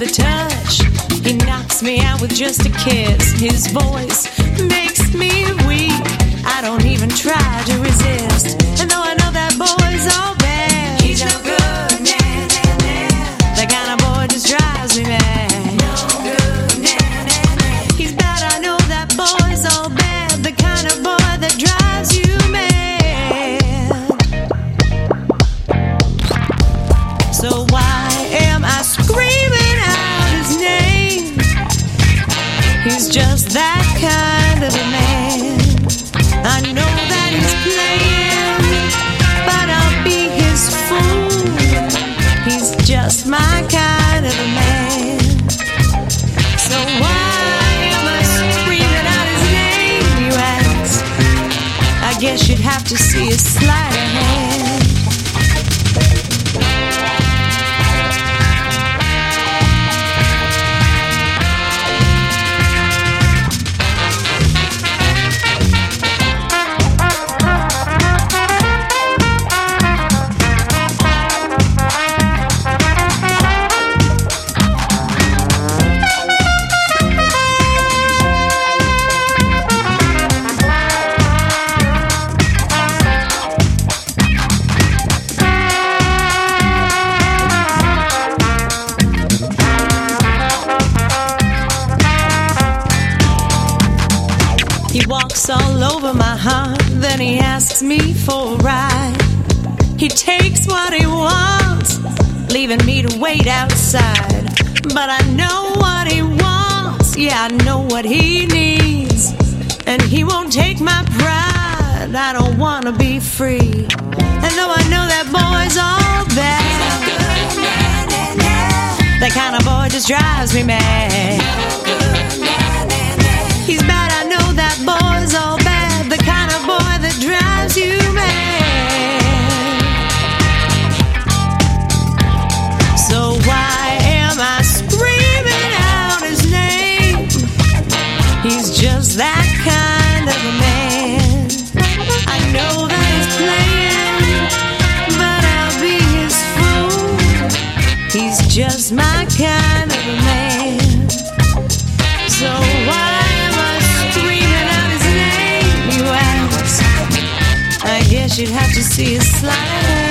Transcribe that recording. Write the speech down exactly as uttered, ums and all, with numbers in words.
with a touch. He knocks me out with just a kiss. His voice makes me weak. I don't even try to resist. And though I know that boy's all bad, he's no good, nah, nah, nah. That kind of boy just drives me mad. No good, nah, nah, nah. He's bad, I know that boy's all bad. The kind of boy that drives you mad. So why am I screaming out his name? He's just that kind of a man. I know that he's playing, but I'll be his fool. He's just my kind of a man. So why am I screaming out his name, you ask? I guess you'd have to see his sleight of hand. He walks all over my heart, then he asks me for a ride. He takes what he wants, leaving me to wait outside. But I know what he wants, yeah, I know what he needs. And he won't take my pride, I don't wanna be free. And though I know that boy's all bad, that kind of boy just drives me mad. He's bad, I know that boy's all bad. The kind of boy that drives you mad. So why am I screaming out his name? He's just that kind of a man. I know that he's playing, but I'll be his fool. He's just my kind of a man. So why I guess you'd have to see his sleight of hand.